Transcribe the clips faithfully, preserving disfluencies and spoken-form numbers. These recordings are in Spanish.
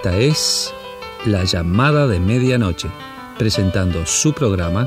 Esta es La Llamada de Medianoche, presentando su programa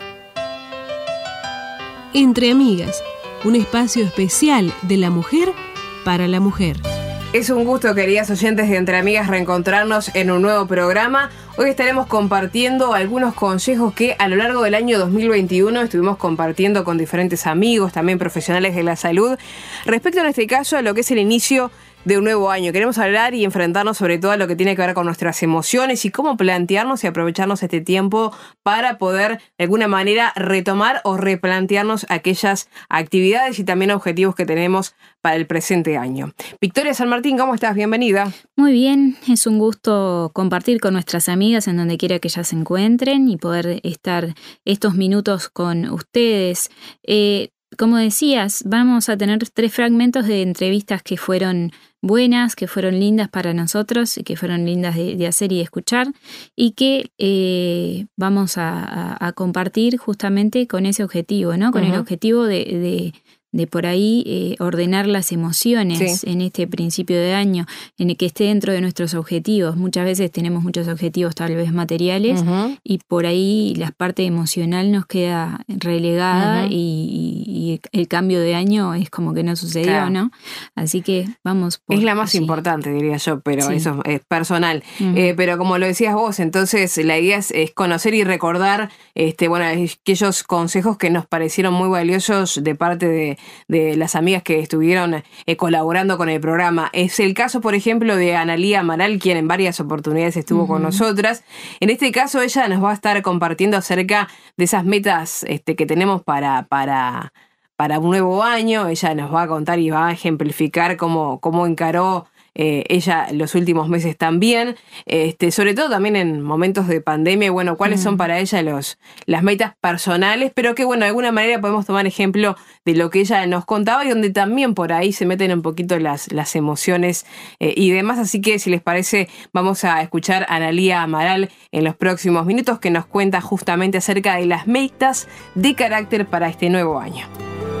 Entre Amigas, un espacio especial de la mujer para la mujer. Es un gusto, queridas oyentes de Entre Amigas, reencontrarnos en un nuevo programa. Hoy estaremos compartiendo algunos consejos que a lo largo del año dos mil veintiuno estuvimos compartiendo con diferentes amigos, también profesionales de la salud, respecto en este caso a lo que es el inicio de un nuevo año. Queremos hablar y enfrentarnos sobre todo a lo que tiene que ver con nuestras emociones y cómo plantearnos y aprovecharnos este tiempo para poder de alguna manera retomar o replantearnos aquellas actividades y también objetivos que tenemos para el presente año. Victoria San Martín, ¿cómo estás? Bienvenida. Muy bien, es un gusto compartir con nuestras amigas en donde quiera que ellas se encuentren y poder estar estos minutos con ustedes. Eh, Como decías, vamos a tener tres fragmentos de entrevistas que fueron buenas, que fueron lindas para nosotros y que fueron lindas de, de hacer y de escuchar y que eh, vamos a, a, a compartir justamente con ese objetivo, ¿no? Con uh-huh. el objetivo de, de, de por ahí eh, ordenar las emociones sí. en este principio de año, en el que esté dentro de nuestros objetivos. Muchas veces tenemos muchos objetivos tal vez materiales uh-huh. y por ahí la parte emocional nos queda relegada uh-huh. y, y el cambio de año es como que no sucedió, claro. ¿no? Así que vamos por es la más allí. Importante, diría yo, pero sí. eso es personal. Uh-huh. Eh, pero como lo decías vos, entonces la idea es, es conocer y recordar este, bueno, aquellos consejos que nos parecieron muy valiosos de parte de de las amigas que estuvieron eh, colaborando con el programa. Es el caso, por ejemplo, de Analía Amaral, quien en varias oportunidades estuvo uh-huh. con nosotras. En este caso, ella nos va a estar compartiendo acerca de esas metas este, que tenemos para, para, para un nuevo año. Ella nos va a contar y va a ejemplificar cómo, cómo encaró Eh, ella los últimos meses también, este, sobre todo también en momentos de pandemia, bueno, cuáles mm. son para ella los, las metas personales, pero que bueno, de alguna manera podemos tomar ejemplo de lo que ella nos contaba y donde también por ahí se meten un poquito las, las emociones eh, y demás, así que si les parece vamos a escuchar a Analía Amaral en los próximos minutos que nos cuenta justamente acerca de las metas de carácter para este nuevo año.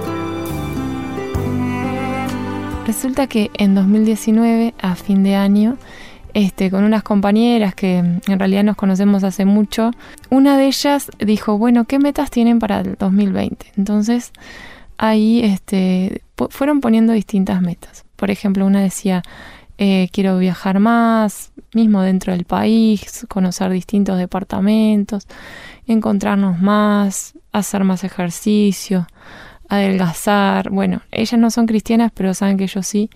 Resulta que en dos mil diecinueve, a fin de año, este, con unas compañeras que en realidad nos conocemos hace mucho, una de ellas dijo, bueno, ¿qué metas tienen para el dos mil veinte? Entonces, ahí este, po- fueron poniendo distintas metas. Por ejemplo, una decía, eh, quiero viajar más, mismo dentro del país, conocer distintos departamentos, encontrarnos más, hacer más ejercicio, adelgazar. Bueno, ellas no son cristianas, pero saben que yo sí.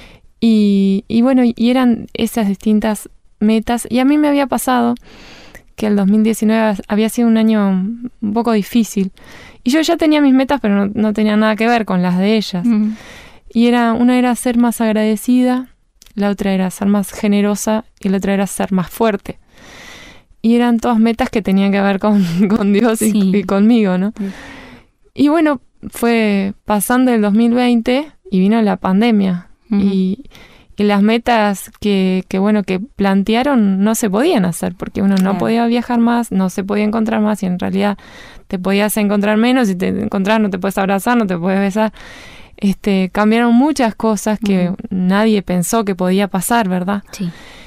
Y, y bueno, y eran esas distintas metas. Y a mí me había pasado que el dos mil diecinueve había sido un año un poco difícil. Y yo ya tenía mis metas, pero no, no tenía nada que ver con las de ellas. Uh-huh. Y era, una era ser más agradecida, la otra era ser más generosa y la otra era ser más fuerte. Y eran todas metas que tenían que ver con, con Dios y, sí. y conmigo, ¿no? Uh-huh. Y bueno, fue pasando el dos mil veinte y vino la pandemia uh-huh. y, y las metas que, que bueno que plantearon no se podían hacer porque uno claro. no podía viajar más, no se podía encontrar más y en realidad te podías encontrar menos y te encontrás, no te puedes abrazar, no te puedes besar. Este, cambiaron muchas cosas que uh-huh. nadie pensó que podía pasar, ¿verdad? Sí.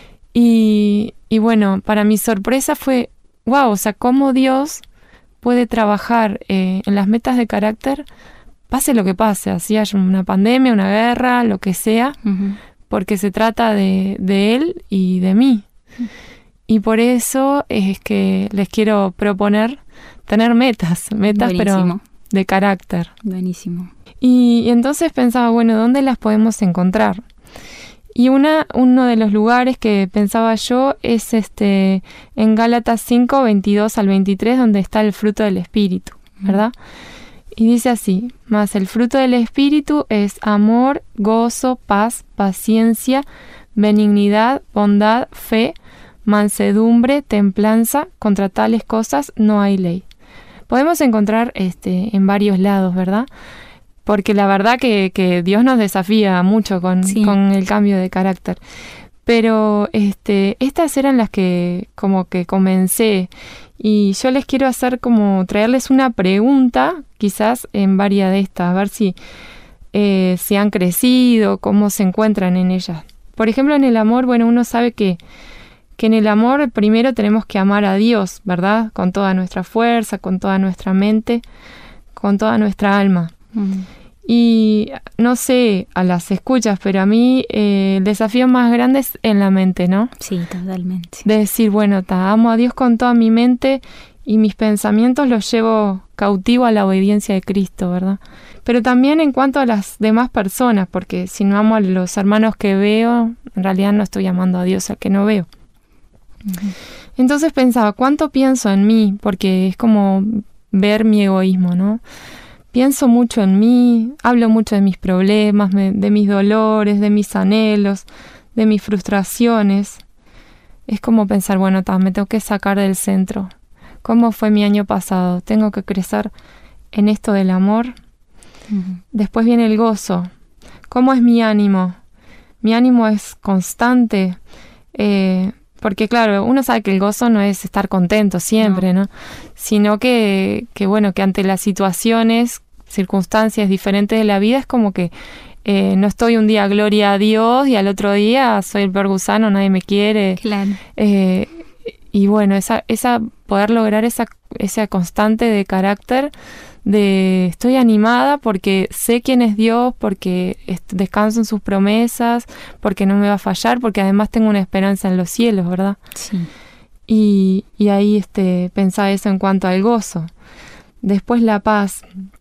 Y, y bueno, para mi sorpresa fue, wow, o sea, cómo Dios puede trabajar eh, en las metas de carácter, pase lo que pase, así haya una pandemia, una guerra, lo que sea, uh-huh. porque se trata de, de Él y de mí. Uh-huh. Y por eso es que les quiero proponer tener metas, metas Buenísimo. Pero de carácter. Buenísimo. Y, y entonces pensaba, bueno, ¿dónde las podemos encontrar? Y una, uno de los lugares que pensaba yo es este en Gálatas cinco, veintidós al veintitrés, donde está el fruto del Espíritu, ¿verdad? Y dice así, mas el fruto del Espíritu es amor, gozo, paz, paciencia, benignidad, bondad, fe, mansedumbre, templanza, contra tales cosas no hay ley. Podemos encontrar este en varios lados, ¿verdad? Porque la verdad que, que Dios nos desafía mucho con, sí. con el cambio de carácter. Pero este, estas eran las que como que comencé. Y yo les quiero hacer como traerles una pregunta, quizás en varias de estas, a ver si, eh, si han crecido, cómo se encuentran en ellas. Por ejemplo, en el amor, bueno, uno sabe que que en el amor primero tenemos que amar a Dios, ¿verdad? Con toda nuestra fuerza, con toda nuestra mente, con toda nuestra alma. Uh-huh. Y no sé, a las escuchas, pero a mí eh, el desafío más grande es en la mente, ¿no? Sí, totalmente. De decir, bueno, ta, amo a Dios con toda mi mente y mis pensamientos los llevo cautivo a la obediencia de Cristo, ¿verdad? Pero también en cuanto a las demás personas, porque si no amo a los hermanos que veo, en realidad no estoy amando a Dios al que no veo. Uh-huh. Entonces pensaba, ¿cuánto pienso en mí? Porque es como ver mi egoísmo, ¿no? Pienso mucho en mí, hablo mucho de mis problemas, de mis dolores, de mis anhelos, de mis frustraciones. Es como pensar, bueno, ta, me tengo que sacar del centro. ¿Cómo fue mi año pasado? Tengo que crecer en esto del amor. Uh-huh. Después viene el gozo. ¿Cómo es mi ánimo? Mi ánimo es constante. Eh, porque claro, uno sabe que el gozo no es estar contento siempre, ¿no? ¿no? Sino que, que, bueno, que ante las situaciones, circunstancias diferentes de la vida, es como que eh, no estoy un día gloria a Dios y al otro día soy el peor gusano, nadie me quiere. Claro. Eh, y bueno, esa, esa poder lograr esa, esa constante de carácter de estoy animada porque sé quién es Dios, porque descanso en sus promesas, porque no me va a fallar, porque además tengo una esperanza en los cielos, ¿verdad? Sí. Y, y ahí este, pensaba eso en cuanto al gozo. Después la paz.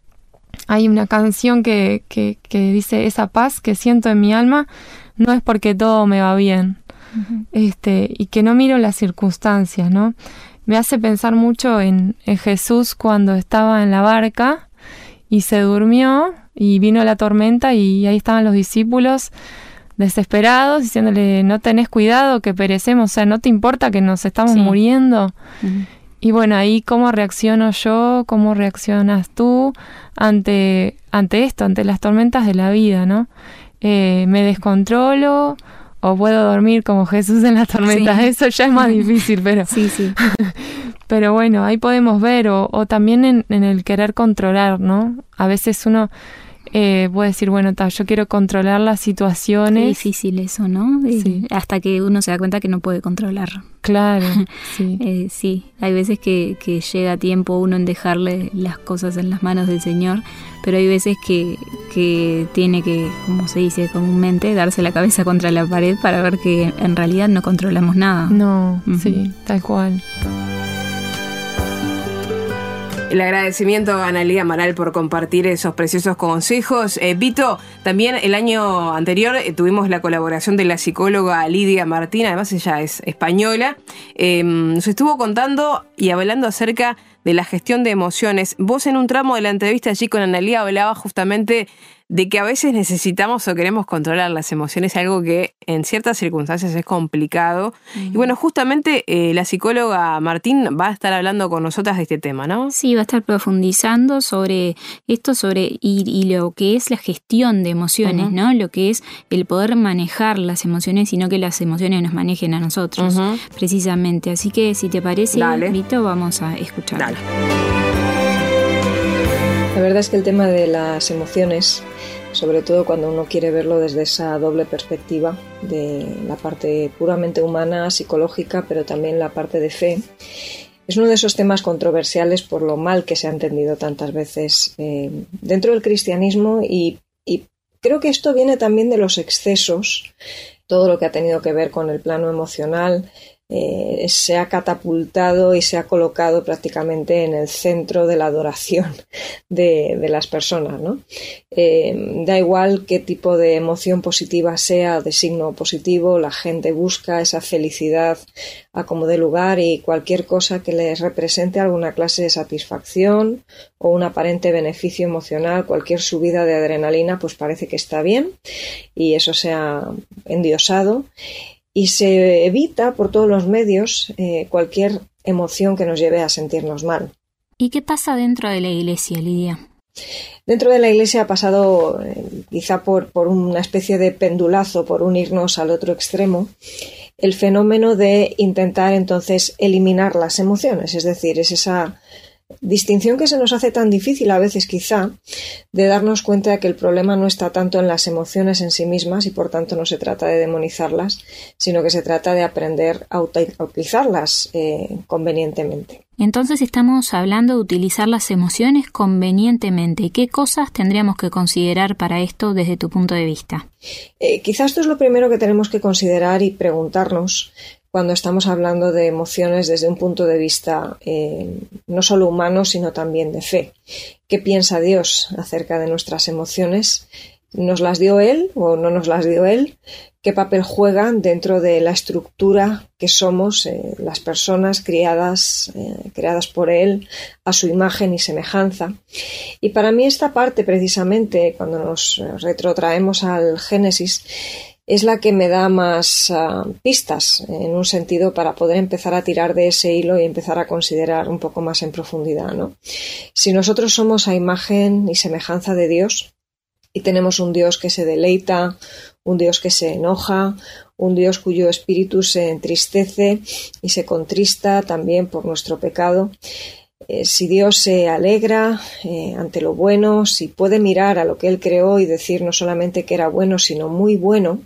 Hay una canción que, que, que dice, esa paz que siento en mi alma no es porque todo me va bien. Uh-huh. Este, y que no miro las circunstancias, ¿no? Me hace pensar mucho en, en Jesús cuando estaba en la barca y se durmió y vino la tormenta y ahí estaban los discípulos desesperados diciéndole, no tenés cuidado que perecemos, o sea, no te importa que nos estamos sí. muriendo. Uh-huh. Y bueno, ahí cómo reacciono yo, cómo reaccionas tú ante, ante esto, ante las tormentas de la vida, ¿no? Eh, ¿Me descontrolo o puedo dormir como Jesús en las tormentas? Sí. Eso ya es más difícil, pero... Sí, sí. Pero bueno, ahí podemos ver, o, o también en, en el querer controlar, ¿no? A veces uno eh, puede decir, bueno, ta, yo quiero controlar las situaciones. Qué difícil eso, ¿no? Sí. Hasta que uno se da cuenta que no puede controlar. Claro, sí. eh, sí, hay veces que, que llega tiempo uno en dejarle las cosas en las manos del Señor, pero hay veces que, que tiene que, como se dice comúnmente, darse la cabeza contra la pared para ver que en realidad no controlamos nada. No, uh-huh. Sí, tal cual. El agradecimiento a Analía Amaral por compartir esos preciosos consejos. Eh, Vito, también el año anterior eh, tuvimos la colaboración de la psicóloga Lidia Martín, además ella es española. Eh, nos estuvo contando y hablando acerca de la gestión de emociones. Vos en un tramo de la entrevista allí con Analía hablabas justamente de que a veces necesitamos o queremos controlar las emociones, algo que en ciertas circunstancias es complicado. Uh-huh. Y bueno, justamente eh, la psicóloga Martín va a estar hablando con nosotras de este tema, ¿no? Sí, va a estar profundizando sobre esto, sobre y, y lo que es la gestión de emociones, uh-huh. ¿no? Lo que es el poder manejar las emociones y no que las emociones nos manejen a nosotros, uh-huh. precisamente. Así que si te parece, Dale. Vito, vamos a escuchar. Dale. La verdad es que el tema de las emociones, sobre todo cuando uno quiere verlo desde esa doble perspectiva de la parte puramente humana, psicológica, pero también la parte de fe, es uno de esos temas controversiales por lo mal que se ha entendido tantas veces eh, dentro del cristianismo y, y creo que esto viene también de los excesos, todo lo que ha tenido que ver con el plano emocional. Eh, se ha catapultado y se ha colocado prácticamente en el centro de la adoración de, de las personas, ¿no? Eh, da igual qué tipo de emoción positiva sea, de signo positivo, la gente busca esa felicidad a como dé lugar y cualquier cosa que les represente alguna clase de satisfacción o un aparente beneficio emocional, cualquier subida de adrenalina, pues parece que está bien y eso se ha endiosado. Y se evita por todos los medios eh, cualquier emoción que nos lleve a sentirnos mal. ¿Y qué pasa dentro de la Iglesia, Lidia? Dentro de la Iglesia ha pasado eh, quizá por, por una especie de pendulazo, por unirnos al otro extremo, el fenómeno de intentar entonces eliminar las emociones. Es decir, es esa Distinción que se nos hace tan difícil a veces quizá de darnos cuenta de que el problema no está tanto en las emociones en sí mismas y por tanto no se trata de demonizarlas, sino que se trata de aprender a utilizarlas eh, convenientemente. Entonces estamos hablando de utilizar las emociones convenientemente. ¿Qué cosas tendríamos que considerar para esto desde tu punto de vista? Eh, quizás esto es lo primero que tenemos que considerar y preguntarnos cuando estamos hablando de emociones desde un punto de vista eh, no solo humano, sino también de fe. ¿Qué piensa Dios acerca de nuestras emociones? ¿Nos las dio Él o no nos las dio Él? ¿Qué papel juegan dentro de la estructura que somos eh, las personas criadas, eh, creadas por Él a su imagen y semejanza? Y para mí esta parte, precisamente, cuando nos retrotraemos al Génesis, es la que me da más uh, pistas, en un sentido, para poder empezar a tirar de ese hilo y empezar a considerar un poco más en profundidad, ¿no? Si nosotros somos a imagen y semejanza de Dios y tenemos un Dios que se deleita, un Dios que se enoja, un Dios cuyo espíritu se entristece y se contrista también por nuestro pecado, Eh, si Dios se alegra eh, ante lo bueno, si puede mirar a lo que Él creó y decir no solamente que era bueno, sino muy bueno,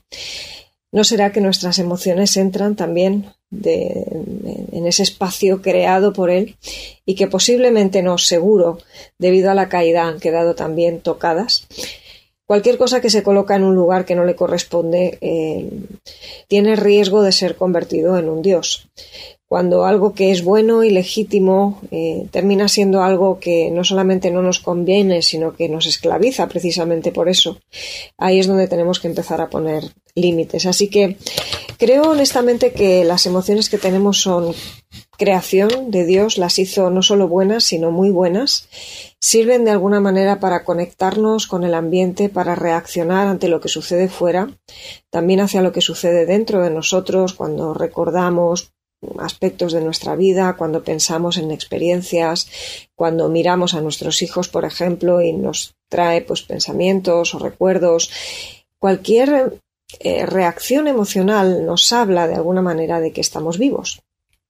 ¿no será que nuestras emociones entran también de, en ese espacio creado por Él y que posiblemente, no seguro, debido a la caída han quedado también tocadas? Cualquier cosa que se coloca en un lugar que no le corresponde eh, tiene riesgo de ser convertido en un Dios. Cuando algo que es bueno y legítimo eh, termina siendo algo que no solamente no nos conviene, sino que nos esclaviza precisamente por eso, ahí es donde tenemos que empezar a poner límites. Así que creo honestamente que las emociones que tenemos son creación de Dios, las hizo no solo buenas, sino muy buenas. Sirven de alguna manera para conectarnos con el ambiente, para reaccionar ante lo que sucede fuera, también hacia lo que sucede dentro de nosotros cuando recordamos aspectos de nuestra vida, cuando pensamos en experiencias, cuando miramos a nuestros hijos, por ejemplo, y nos trae pues pensamientos o recuerdos. Cualquier eh, reacción emocional nos habla de alguna manera de que estamos vivos,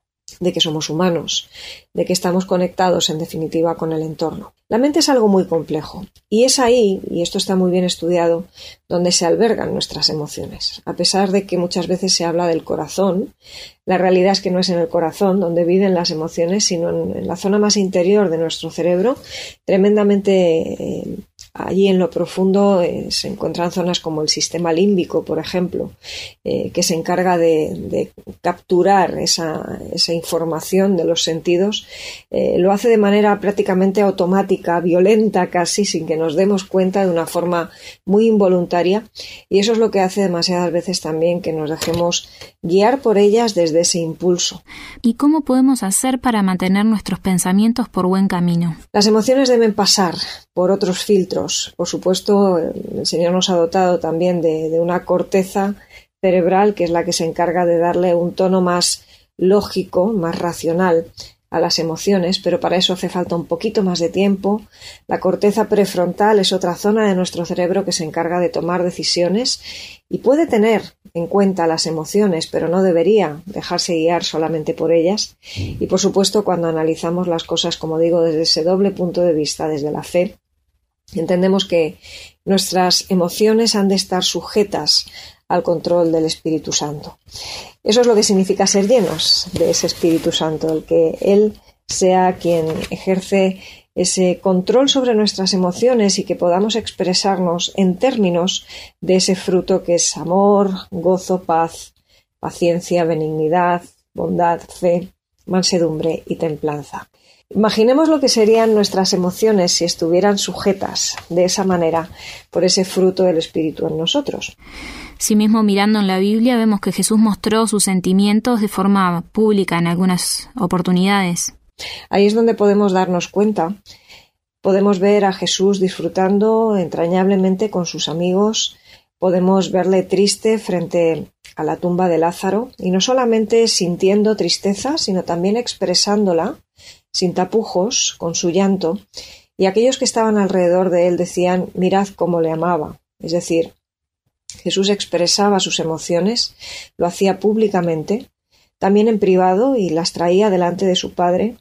de que somos humanos, de que estamos conectados en definitiva con el entorno. La mente es algo muy complejo y es ahí, y esto está muy bien estudiado, donde se albergan nuestras emociones. A pesar de que muchas veces se habla del corazón, la realidad es que no es en el corazón donde viven las emociones, sino en, en la zona más interior de nuestro cerebro, tremendamente eh, allí en lo profundo eh, se encuentran zonas como el sistema límbico, por ejemplo, eh, que se encarga de, de capturar esa, esa información de los sentidos. Eh, lo hace de manera prácticamente automática, violenta casi, sin que nos demos cuenta, de una forma muy involuntaria, y eso es lo que hace demasiadas veces también que nos dejemos guiar por ellas desde ese impulso. ¿Y cómo podemos hacer para mantener nuestros pensamientos por buen camino? Las emociones deben pasar por otros filtros. Por supuesto, el Señor nos ha dotado también de, de una corteza cerebral que es la que se encarga de darle un tono más lógico, más racional a las emociones, pero para eso hace falta un poquito más de tiempo. La corteza prefrontal es otra zona de nuestro cerebro que se encarga de tomar decisiones y puede tener en cuenta las emociones, pero no debería dejarse guiar solamente por ellas. Y por supuesto, cuando analizamos las cosas, como digo, desde ese doble punto de vista, desde la fe, entendemos que nuestras emociones han de estar sujetas al control del Espíritu Santo. Eso es lo que significa ser llenos de ese Espíritu Santo, el que Él sea quien ejerce ese control sobre nuestras emociones y que podamos expresarnos en términos de ese fruto que es amor, gozo, paz, paciencia, benignidad, bondad, fe, mansedumbre y templanza. Imaginemos lo que serían nuestras emociones si estuvieran sujetas de esa manera por ese fruto del Espíritu en nosotros. Sí, mismo mirando en la Biblia vemos que Jesús mostró sus sentimientos de forma pública en algunas oportunidades. Ahí es donde podemos darnos cuenta. Podemos ver a Jesús disfrutando entrañablemente con sus amigos. Podemos verle triste frente a la tumba de Lázaro, y no solamente sintiendo tristeza, sino también expresándola sin tapujos, con su llanto, y aquellos que estaban alrededor de él decían: mirad cómo le amaba. Es decir, Jesús expresaba sus emociones, lo hacía públicamente, también en privado, y las traía delante de su Padre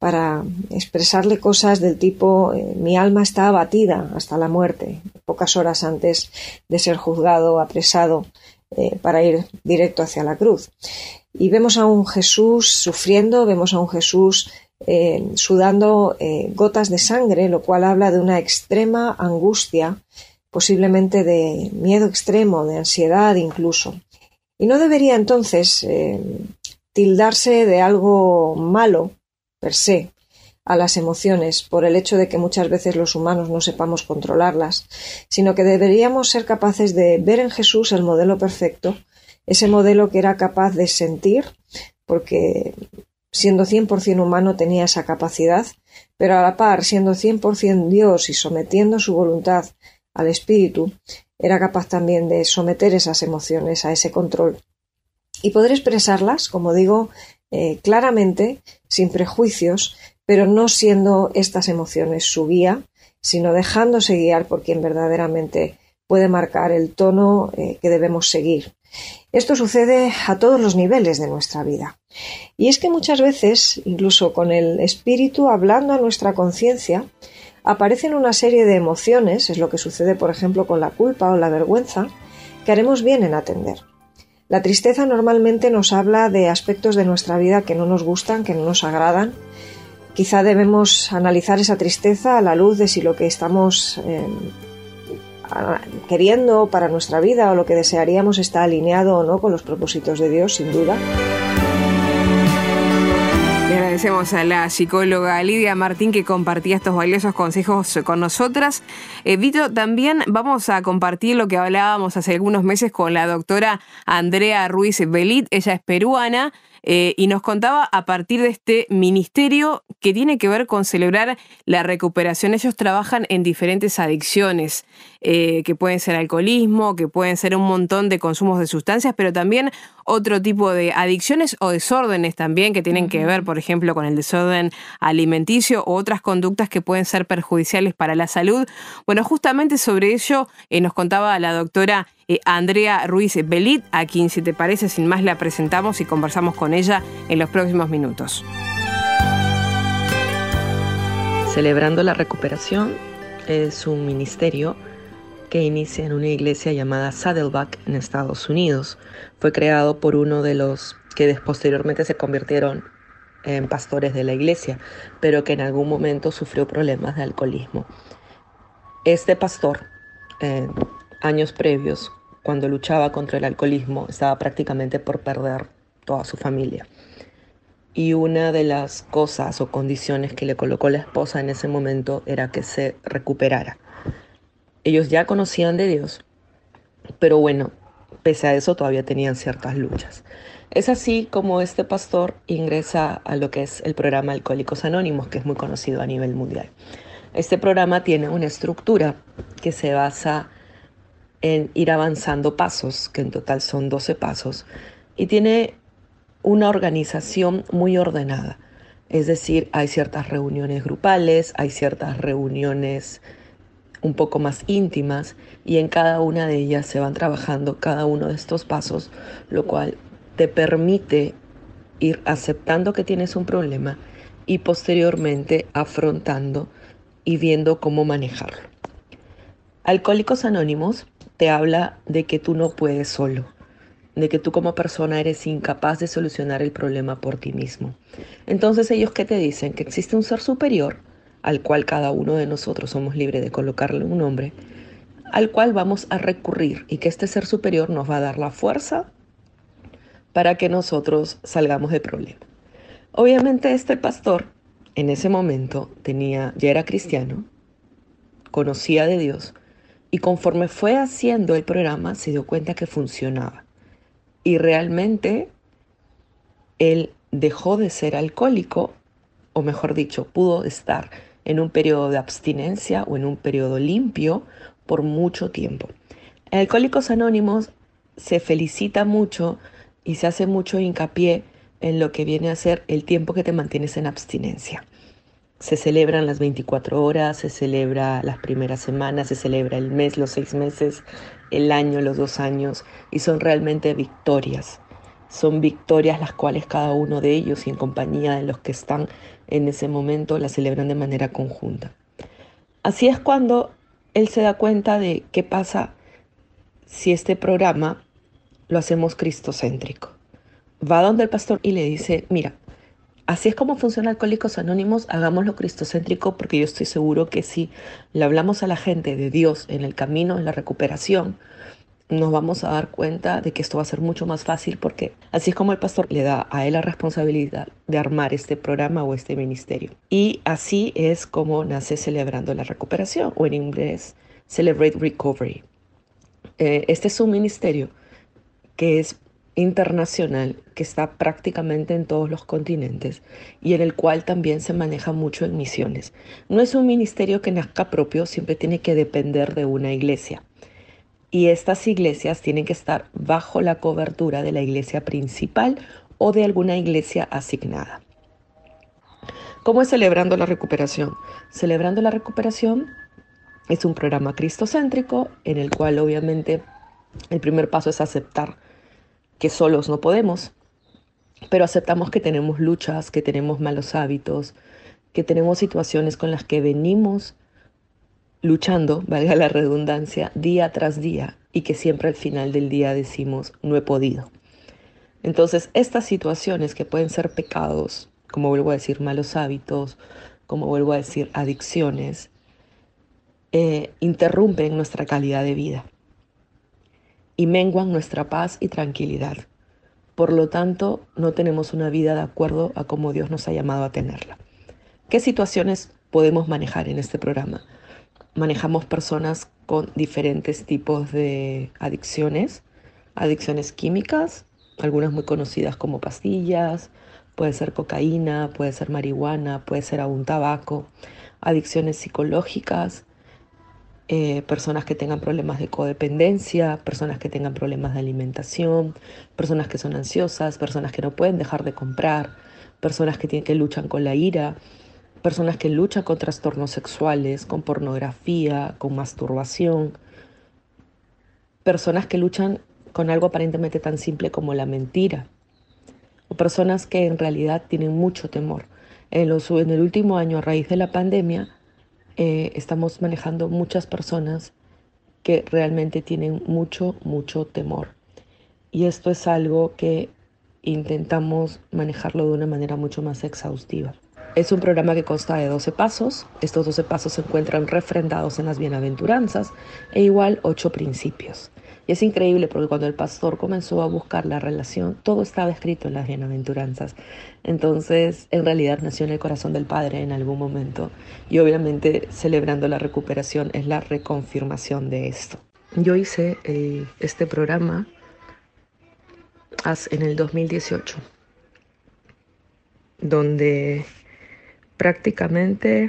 para expresarle cosas del tipo eh, mi alma está abatida hasta la muerte, pocas horas antes de ser juzgado, apresado, eh, para ir directo hacia la cruz. Y vemos a un Jesús sufriendo, vemos a un Jesús eh, sudando eh, gotas de sangre, lo cual habla de una extrema angustia, posiblemente de miedo extremo, de ansiedad incluso. Y no debería entonces eh, tildarse de algo malo per se a las emociones por el hecho de que muchas veces los humanos no sepamos controlarlas, sino que deberíamos ser capaces de ver en Jesús el modelo perfecto, ese modelo que era capaz de sentir, porque siendo cien por ciento humano tenía esa capacidad, pero a la par, siendo cien por ciento Dios y sometiendo su voluntad al Espíritu, era capaz también de someter esas emociones a ese control y poder expresarlas, como digo, eh, claramente, sin prejuicios, pero no siendo estas emociones su guía, sino dejándose guiar por quien verdaderamente puede marcar el tono eh, que debemos seguir. Esto sucede a todos los niveles de nuestra vida. Y es que muchas veces, incluso con el Espíritu hablando a nuestra conciencia, aparecen una serie de emociones, es lo que sucede por ejemplo con la culpa o la vergüenza, que haremos bien en atender. La tristeza normalmente nos habla de aspectos de nuestra vida que no nos gustan, que no nos agradan. Quizá debemos analizar esa tristeza a la luz de si lo que estamos eh, queriendo para nuestra vida o lo que desearíamos está alineado o no con los propósitos de Dios, sin duda. Le agradecemos a la psicóloga Lidia Martín que compartía estos valiosos consejos con nosotras. Eh, Vito, también vamos a compartir lo que hablábamos hace algunos meses con la doctora Andrea Ruiz Belit. Ella es peruana eh, y nos contaba a partir de este ministerio que tiene que ver con celebrar la recuperación. Ellos trabajan en diferentes adicciones, eh, que pueden ser alcoholismo, que pueden ser un montón de consumos de sustancias, pero también otro tipo de adicciones o desórdenes también que tienen que ver, por ejemplo, con el desorden alimenticio o otras conductas que pueden ser perjudiciales para la salud. Bueno, justamente sobre ello eh, nos contaba la doctora eh, Andrea Ruiz Belit, a quien, si te parece, sin más la presentamos y conversamos con ella en los próximos minutos. Celebrando la recuperación es un ministerio que inicia en una iglesia llamada Saddleback en Estados Unidos. Fue creado por uno de los que posteriormente se convirtieron en pastores de la iglesia, pero que en algún momento sufrió problemas de alcoholismo. Este pastor, eh, años previos, cuando luchaba contra el alcoholismo, estaba prácticamente por perder toda su familia. Y una de las cosas o condiciones que le colocó la esposa en ese momento era que se recuperara. Ellos ya conocían de Dios, pero bueno, pese a eso todavía tenían ciertas luchas. Es así como este pastor ingresa a lo que es el programa Alcohólicos Anónimos, que es muy conocido a nivel mundial. Este programa tiene una estructura que se basa en ir avanzando pasos, que en total son doce pasos, y tiene una organización muy ordenada. Es decir, hay ciertas reuniones grupales, hay ciertas reuniones un poco más íntimas, y en cada una de ellas se van trabajando cada uno de estos pasos, lo cual te permite ir aceptando que tienes un problema y posteriormente afrontando y viendo cómo manejarlo. Alcohólicos Anónimos te habla de que tú no puedes solo, de que tú como persona eres incapaz de solucionar el problema por ti mismo. Entonces ellos, ¿qué te dicen? Que existe un ser superior al cual cada uno de nosotros somos libres de colocarle un nombre, al cual vamos a recurrir, y que este ser superior nos va a dar la fuerza para que nosotros salgamos del problema. Obviamente este pastor en ese momento tenía, ya era cristiano, conocía de Dios, y conforme fue haciendo el programa se dio cuenta que funcionaba. Y realmente él dejó de ser alcohólico, o mejor dicho, pudo estar en un periodo de abstinencia o en un periodo limpio por mucho tiempo. En Alcohólicos Anónimos se felicita mucho y se hace mucho hincapié en lo que viene a ser el tiempo que te mantienes en abstinencia. Se celebran las veinticuatro horas, se celebra las primeras semanas, se celebra el mes, los seis meses, el año, los dos años, y son realmente victorias. son victorias las cuales cada uno de ellos y en compañía de los que están en ese momento la celebran de manera conjunta. Así es cuando él se da cuenta de qué pasa si este programa lo hacemos cristocéntrico. Va donde el pastor y le dice, mira, así es como funciona Alcohólicos Anónimos, hagámoslo cristocéntrico, porque yo estoy seguro que si le hablamos a la gente de Dios en el camino, en la recuperación, nos vamos a dar cuenta de que esto va a ser mucho más fácil, porque así es como el pastor le da a él la responsabilidad de armar este programa o este ministerio. Y así es como nace Celebrando la Recuperación, o en inglés Celebrate Recovery. Eh, este es un ministerio que es internacional, que está prácticamente en todos los continentes y en el cual también se maneja mucho en misiones. No es un ministerio que nazca propio, siempre tiene que depender de una iglesia. Y estas iglesias tienen que estar bajo la cobertura de la iglesia principal o de alguna iglesia asignada. ¿Cómo es Celebrando la Recuperación? Celebrando la Recuperación es un programa cristocéntrico en el cual obviamente el primer paso es aceptar que solos no podemos, pero aceptamos que tenemos luchas, que tenemos malos hábitos, que tenemos situaciones con las que venimos luchando, valga la redundancia, día tras día, y que siempre al final del día decimos, no he podido. Entonces, estas situaciones que pueden ser pecados, como vuelvo a decir, malos hábitos, como vuelvo a decir, adicciones, eh, interrumpen nuestra calidad de vida y menguan nuestra paz y tranquilidad. Por lo tanto, no tenemos una vida de acuerdo a cómo Dios nos ha llamado a tenerla. ¿Qué situaciones podemos manejar en este programa? Manejamos personas con diferentes tipos de adicciones, adicciones químicas, algunas muy conocidas como pastillas, puede ser cocaína, puede ser marihuana, puede ser aún tabaco, adicciones psicológicas, eh, personas que tengan problemas de codependencia, personas que tengan problemas de alimentación, personas que son ansiosas, personas que no pueden dejar de comprar, personas que, tienen, que luchan con la ira, personas que luchan con trastornos sexuales, con pornografía, con masturbación, personas que luchan con algo aparentemente tan simple como la mentira, o personas que en realidad tienen mucho temor. En, los, en el último año, a raíz de la pandemia, eh, estamos manejando muchas personas que realmente tienen mucho, mucho temor. Y esto es algo que intentamos manejarlo de una manera mucho más exhaustiva. Es un programa que consta de doce pasos. Estos doce pasos se encuentran refrendados en las bienaventuranzas e igual ocho principios. Y es increíble porque cuando el pastor comenzó a buscar la relación, todo estaba escrito en las bienaventuranzas. Entonces, en realidad nació en el corazón del Padre en algún momento. Y obviamente, Celebrando la Recuperación es la reconfirmación de esto. Yo hice eh, este programa en el dos mil dieciocho, donde prácticamente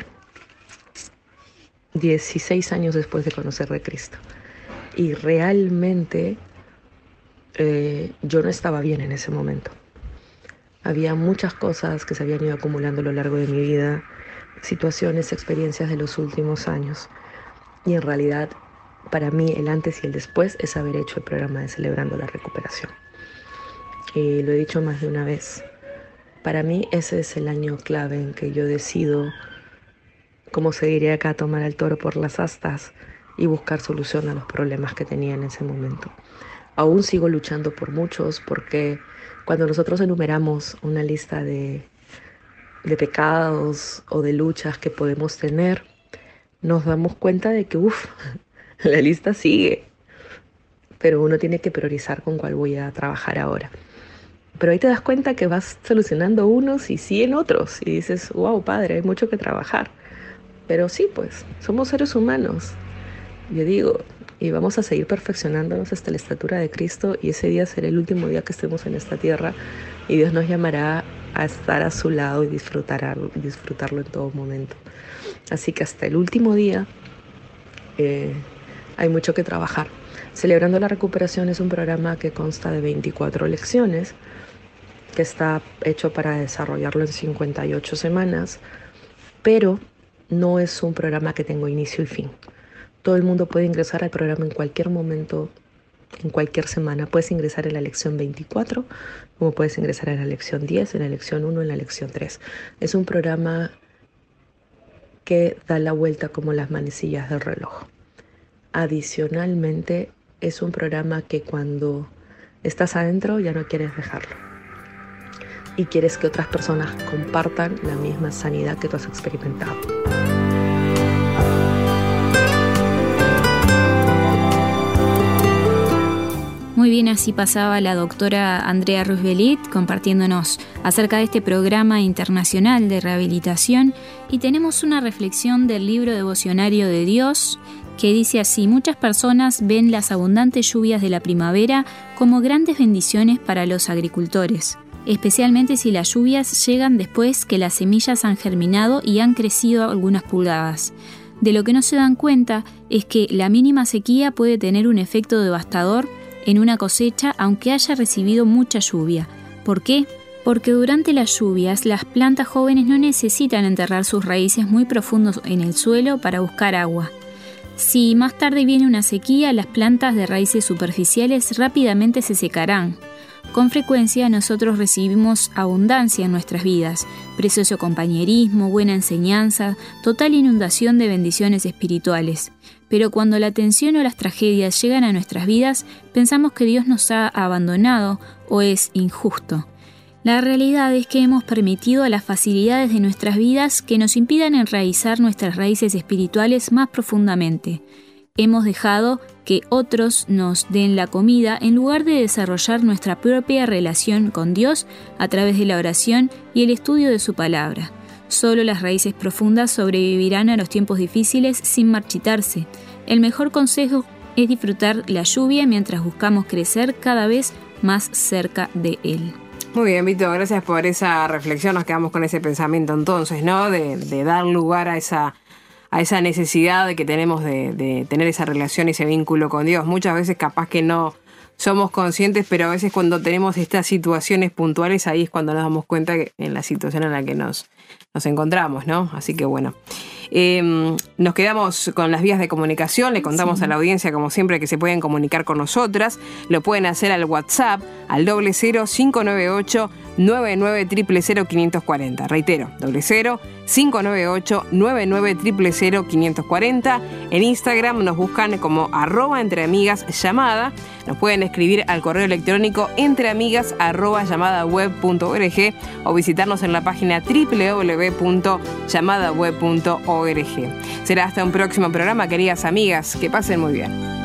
dieciséis años después de conocer de Cristo. Y realmente eh, yo no estaba bien en ese momento. Había muchas cosas que se habían ido acumulando a lo largo de mi vida, situaciones, experiencias de los últimos años. Y en realidad, para mí, el antes y el después es haber hecho el programa de Celebrando la Recuperación. Y lo he dicho más de una vez. Para mí ese es el año clave en que yo decido, como se diría acá, tomar al toro por las astas y buscar solución a los problemas que tenía en ese momento. Aún sigo luchando por muchos, porque cuando nosotros enumeramos una lista de, de pecados o de luchas que podemos tener, nos damos cuenta de que, uff, la lista sigue. Pero uno tiene que priorizar con cuál voy a trabajar ahora. Pero ahí te das cuenta que vas solucionando unos y siguen otros. Y dices, wow, padre, hay mucho que trabajar. Pero sí, pues, somos seres humanos. Yo digo, y vamos a seguir perfeccionándonos hasta la estatura de Cristo. Y ese día será el último día que estemos en esta tierra. Y Dios nos llamará a estar a su lado y disfrutar, disfrutarlo en todo momento. Así que hasta el último día eh, hay mucho que trabajar. Celebrando la Recuperación es un programa que consta de veinticuatro lecciones, que está hecho para desarrollarlo en cincuenta y ocho semanas, pero no es un programa que tenga inicio y fin. Todo el mundo puede ingresar al programa en cualquier momento en cualquier semana. Puedes ingresar en la lección veinticuatro, como puedes ingresar en la lección diez, en la lección uno, en la lección tres. Es un programa que da la vuelta como las manecillas del reloj. Adicionalmente, es un programa que cuando estás adentro ya no quieres dejarlo. Y quieres que otras personas compartan la misma sanidad que tú has experimentado. Muy bien, así pasaba la doctora Andrea Roosevelt compartiéndonos acerca de este programa internacional de rehabilitación, y tenemos una reflexión del libro devocionario de Dios que dice así: muchas personas ven las abundantes lluvias de la primavera como grandes bendiciones para los agricultores, especialmente si las lluvias llegan después que las semillas han germinado y han crecido algunas pulgadas. De lo que no se dan cuenta es que la mínima sequía puede tener un efecto devastador en una cosecha aunque haya recibido mucha lluvia. ¿Por qué? Porque durante las lluvias las plantas jóvenes no necesitan enterrar sus raíces muy profundos en el suelo para buscar agua. Si más tarde viene una sequía, las plantas de raíces superficiales rápidamente se secarán. Con frecuencia nosotros recibimos abundancia en nuestras vidas, precioso compañerismo, buena enseñanza, total inundación de bendiciones espirituales. Pero cuando la tensión o las tragedias llegan a nuestras vidas, pensamos que Dios nos ha abandonado o es injusto. La realidad es que hemos permitido a las facilidades de nuestras vidas que nos impidan enraizar nuestras raíces espirituales más profundamente. Hemos dejado que otros nos den la comida en lugar de desarrollar nuestra propia relación con Dios a través de la oración y el estudio de su palabra. Solo las raíces profundas sobrevivirán a los tiempos difíciles sin marchitarse. El mejor consejo es disfrutar la lluvia mientras buscamos crecer cada vez más cerca de Él. Muy bien, Vito, gracias por esa reflexión. Nos quedamos con ese pensamiento entonces, ¿no? De, de dar lugar a esa, a esa necesidad de que tenemos de, de tener esa relación, ese vínculo con Dios. Muchas veces capaz que no somos conscientes, pero a veces cuando tenemos estas situaciones puntuales, ahí es cuando nos damos cuenta que en la situación en la que nos, nos encontramos, ¿no? Así que bueno. Eh, nos quedamos con las vías de comunicación. Le contamos sí. a la audiencia, como siempre, que se pueden comunicar con nosotras. Lo pueden hacer al WhatsApp al doble cero cinco nueve ocho nueve nueve cero cero cero quinientos cuarenta. Reitero, doble cero cinco nueve ocho nueve nueve cero cero cero quinientos cuarenta. En Instagram nos buscan como arroba entreamigas llamada. Nos pueden escribir al correo electrónico entreamigas arroba llamadaweb punto org o visitarnos en la página doble u doble u doble u punto llamadaweb punto org. Será hasta un próximo programa, queridas amigas. Que pasen muy bien.